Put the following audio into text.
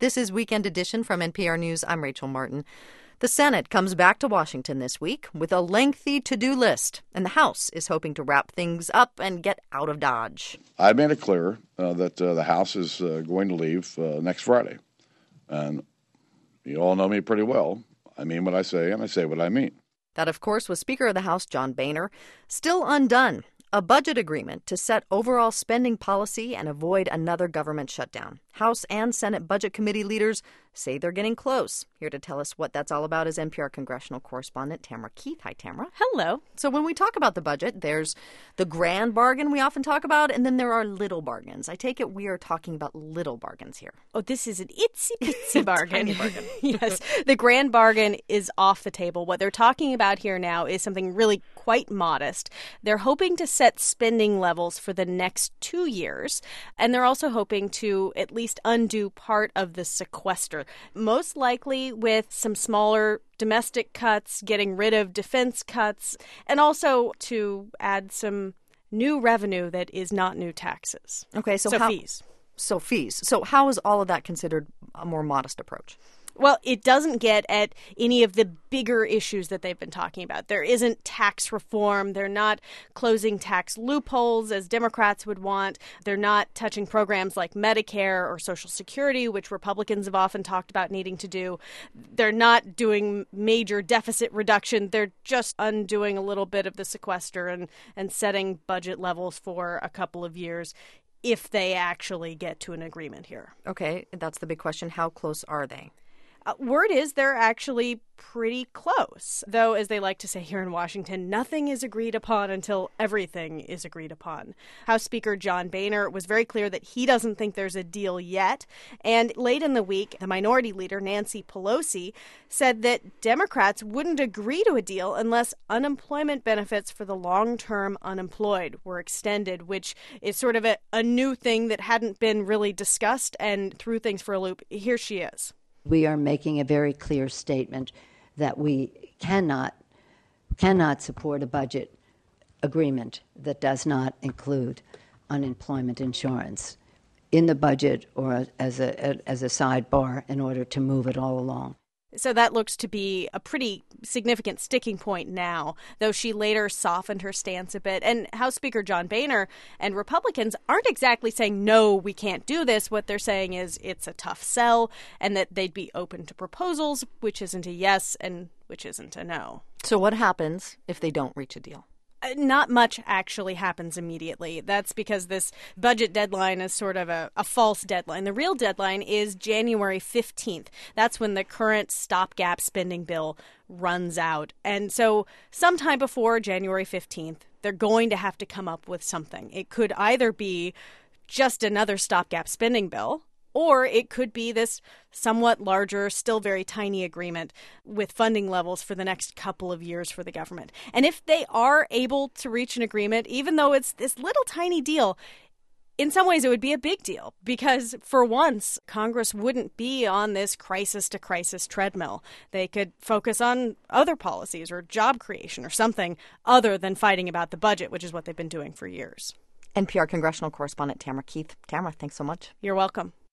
This is Weekend Edition from NPR News. I'm Rachel Martin. The Senate comes back to Washington this week with a lengthy to-do list, and the House is hoping to wrap things up and get out of Dodge. I made it clear that the House is going to leave next Friday. And you all know me pretty well. I mean what I say, and I say what I mean. That, of course, was Speaker of the House John Boehner. Still undone, a budget agreement to set overall spending policy and avoid another government shutdown. House and Senate Budget Committee leaders say they're getting close. Here to tell us what that's all about is NPR congressional correspondent Tamara Keith. Hi, Tamara. Hello. So when we talk about the budget, there's the grand bargain we often talk about, and then there are little bargains. I take it we are talking about little bargains here. Oh, this is an itsy-bitsy bargain. Tiny bargain. Yes. The grand bargain is off the table. What they're talking about here now is something really quite modest. They're hoping to set spending levels for the next 2 years, and they're also hoping to at least undo part of the sequester, most likely with some smaller domestic cuts, getting rid of defense cuts, and also to add some new revenue that is not new taxes. Okay, so fees. So fees. So how is all of that considered a more modest approach? Well, it doesn't get at any of the bigger issues that they've been talking about. There isn't tax reform. They're not closing tax loopholes, as Democrats would want. They're not touching programs like Medicare or Social Security, which Republicans have often talked about needing to do. They're not doing major deficit reduction. They're just undoing a little bit of the sequester and setting budget levels for a couple of years if they actually get to an agreement here. Okay, that's the big question. How close are they? Word is they're actually pretty close, though, as they like to say here in Washington, nothing is agreed upon until everything is agreed upon. House Speaker John Boehner was very clear that he doesn't think there's a deal yet. And late in the week, the minority leader, Nancy Pelosi, said that Democrats wouldn't agree to a deal unless unemployment benefits for the long-term unemployed were extended, which is sort of a new thing that hadn't been really discussed and threw things for a loop. Here she is. We are making a very clear statement that we cannot support a budget agreement that does not include unemployment insurance in the budget or as a sidebar in order to move it all along. So that looks to be a pretty significant sticking point now, though she later softened her stance a bit. And House Speaker John Boehner and Republicans aren't exactly saying, no, we can't do this. What they're saying is it's a tough sell and that they'd be open to proposals, which isn't a yes and which isn't a no. So what happens if they don't reach a deal? Not much actually happens immediately. That's because this budget deadline is sort of a false deadline. The real deadline is January 15th. That's when the current stopgap spending bill runs out. And so sometime before January 15th, they're going to have to come up with something. It could either be just another stopgap spending bill, or it could be this somewhat larger, still very tiny agreement with funding levels for the next couple of years for the government. And if they are able to reach an agreement, even though it's this little tiny deal, in some ways it would be a big deal because for once, Congress wouldn't be on this crisis-to-crisis treadmill. They could focus on other policies or job creation or something other than fighting about the budget, which is what they've been doing for years. NPR congressional correspondent Tamara Keith. Tamara, thanks so much. You're welcome.